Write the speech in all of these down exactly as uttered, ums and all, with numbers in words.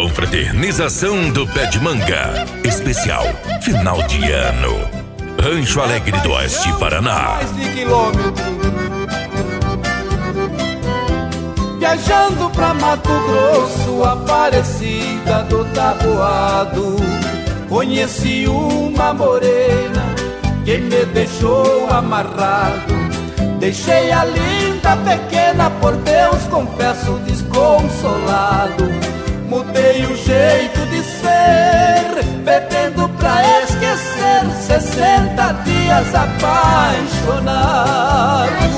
Confraternização do Pé de Manga. Especial final de ano. Rancho Alegre do Oeste, Paraná. Mais de quilômetro. Viajando pra Mato Grosso, Aparecida do Taboado, conheci uma morena que me deixou amarrado. Deixei a linda pequena, por Deus confesso desconsolado. Mudei o jeito de ser, bebendo pra esquecer, sessenta dias apaixonado.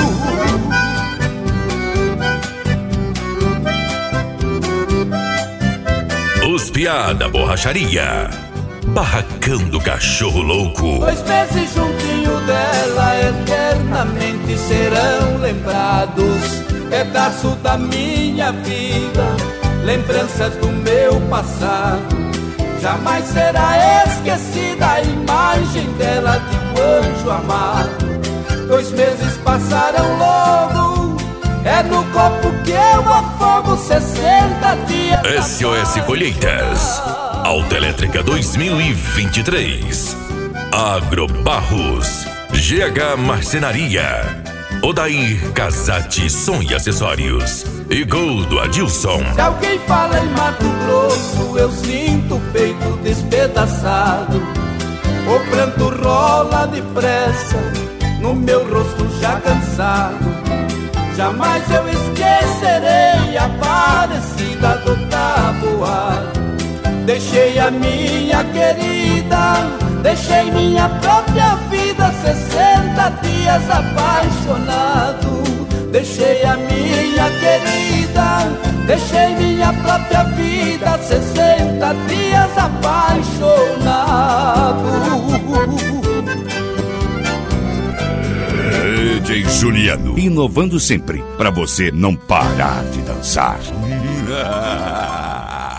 Os piá da borracharia. Barracão do Cachorro Louco. Dois meses juntinho dela, eternamente serão lembrados. Pedaço da minha vida, lembranças do meu passado. Jamais será esquecida a imagem dela de um anjo amado. Dois meses passaram logo, é no copo que eu afogo, sessenta dias. S O S Colheitas. Autoelétrica dois mil e vinte e três. Agrobarros. G H Marcenaria. Odair Casati Som e Acessórios. E Gol do Adilson. Se alguém fala em Mato Grosso, eu sinto o peito despedaçado. O pranto rola depressa no meu rosto já cansado. Jamais eu esquecerei a Aparecida do Taboado. Deixei a minha querida, deixei minha própria vida, sessenta dias apaixonado. Deixei a minha querida, deixei minha própria vida, sessenta dias apaixonado. D J Juliano, inovando sempre, pra você não parar de dançar.